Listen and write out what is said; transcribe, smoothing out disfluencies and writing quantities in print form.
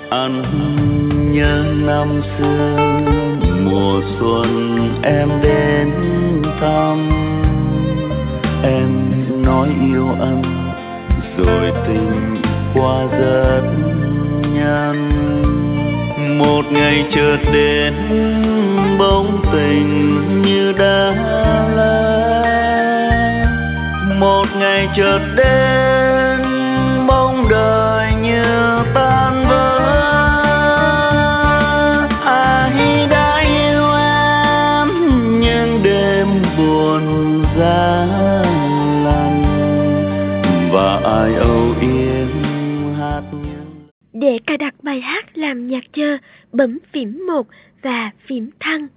Anh nhớ năm xưa mùa xuân em đến thăm, em nói yêu anh rồi tình qua rất nhanh. Một ngày chợt đến bóng tình như đã lỡ, một ngày chợt đến bóng đời như tan vỡ. Ai đã yêu em nhưng đêm buồn giá lạnh, và ai âu yếm hát những. Để cài đặt bài hát làm nhạc chờ, bấm phím 1 và phím thăng.